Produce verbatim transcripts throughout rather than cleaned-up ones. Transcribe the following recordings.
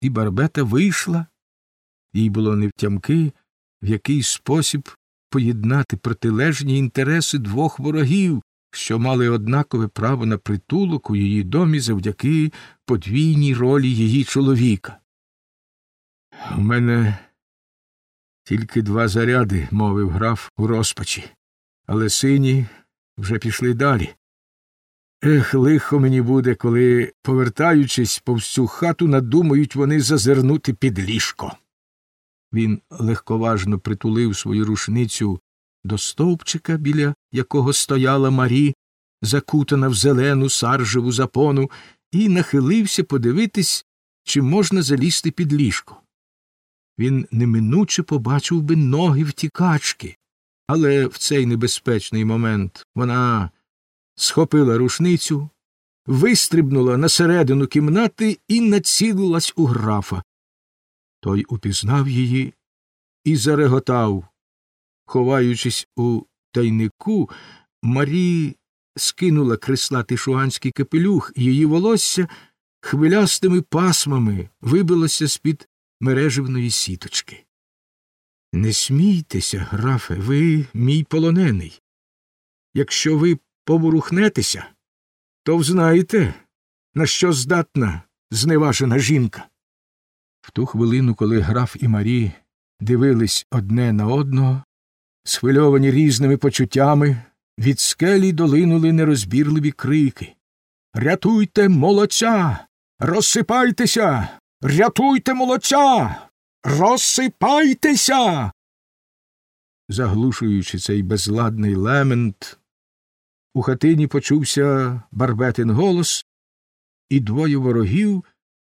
і Барбета вийшла. Їй було невтямки, в який спосіб поєднати протилежні інтереси двох ворогів, що мали однакове право на притулок у її домі завдяки подвійній ролі її чоловіка. «У мене тільки два заряди», – мовив граф у розпачі, «але сині вже пішли далі. Ех, лихо мені буде, коли, повертаючись повз цю хату, надумають вони зазирнути під ліжко». Він легковажно притулив свою рушницю до стовпчика, біля якого стояла Марі, закутана в зелену саржеву запону, і нахилився подивитись, чи можна залізти під ліжко. Він неминуче побачив би ноги втікачки, але в цей небезпечний момент вона схопила рушницю, вистрибнула на середину кімнати і націлилась у графа. Той упізнав її і зареготав. Ховаючись у тайнику, Марі скинула крислатий шуганський капелюх, і її волосся хвилястими пасмами вибилося з-під мереживної сіточки. «Не смійтеся, графе, ви мій полонений. Якщо ви поворухнетеся, то взнаєте, на що здатна зневажена жінка». В ту хвилину, коли граф і Марі дивились одне на одного, схвильовані різними почуттями, від скелі долинули нерозбірливі крики. «Рятуйте молодця! Розсипайтеся! Рятуйте молодця! Розсипайтеся!» Заглушуючи цей безладний лемент, у хатині почувся Барбетин голос, і двоє ворогів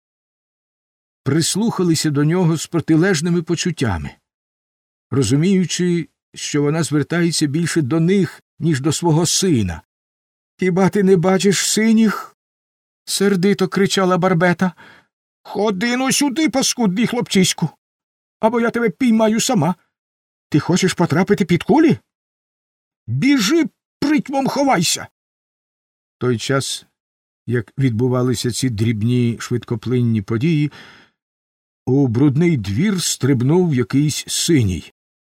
прислухалися до нього з протилежними почуттями, розуміючи, що вона звертається більше до них, ніж до свого сина. «Хіба ти не бачиш синіх?» – сердито кричала Барбета. «Ходи но сюди, паскудний хлопчиську, або я тебе піймаю сама. Ти хочеш потрапити під кулі? Біжи, притьмом ховайся!» В той час, як відбувалися ці дрібні швидкоплинні події, у брудний двір стрибнув якийсь синій.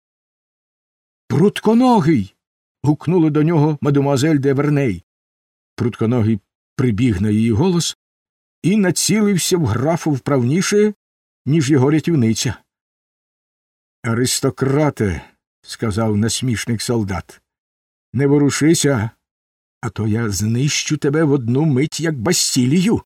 «Прутконогий!» – гукнула до нього мадемуазель де Верней. Прутконогий прибіг на її голос і націлився в графа вправніше, ніж його рятівниця. «Аристократе», – сказав насмішник солдат, – «не ворушися, а то я знищу тебе в одну мить, як Бастілію».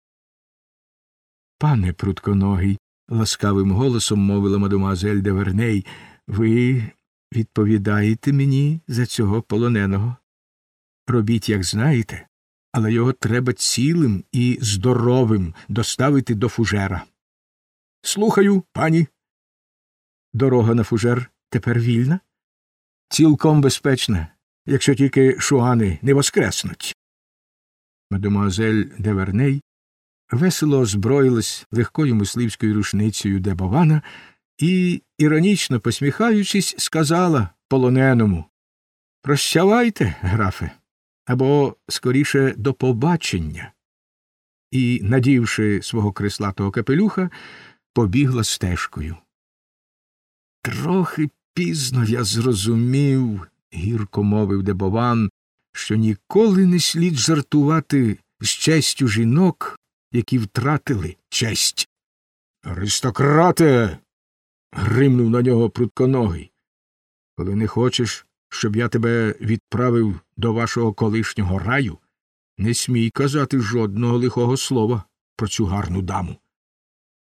«Пане Прутконогий», – ласкавим голосом мовила мадемуазель де Верней, – «ви відповідаєте мені за цього полоненого. Робіть, як знаєте, але його треба цілим і здоровим доставити до фужера». «Слухаю, пані». «Дорога на фужер тепер вільна?» «Цілком безпечна, якщо тільки шуани не воскреснуть». Мадемуазель де Верней весело озброїлась легкою мисливською рушницею де Бована і, іронічно посміхаючись, сказала полоненому: «Прощавайте, графе, або, скоріше, до побачення». І, надівши свого крислатого капелюха, побігла стежкою. «Трохи пізно я зрозумів», – гірко мовив де Бован, – «що ніколи не слід жартувати з честю жінок, які втратили честь». «Аристократе!» – гримнув на нього Прутконогий. «Коли не хочеш, щоб я тебе відправив до вашого колишнього раю, не смій казати жодного лихого слова про цю гарну даму.